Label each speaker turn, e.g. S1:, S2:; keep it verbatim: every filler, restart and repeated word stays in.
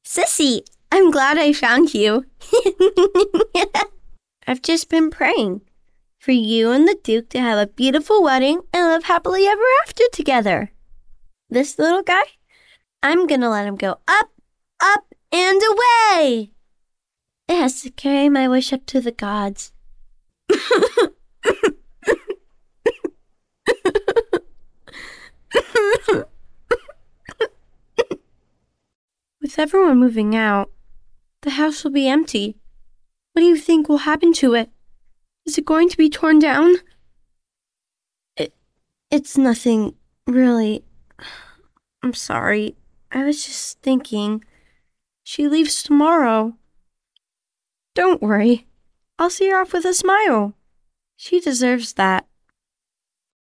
S1: Sissy, I'm glad I found you. I've just been praying for you and the Duke to have a beautiful wedding and live happily ever after together. This little guy, I'm gonna let him go up, up, and away. It has to carry my wish up to the gods. With everyone moving out, the house will be empty. What do you think will happen to it? Is it going to be torn down? It, it's nothing, really. I'm sorry. I was just thinking. She leaves tomorrow. Don't worry. I'll see her off with a smile. She deserves that.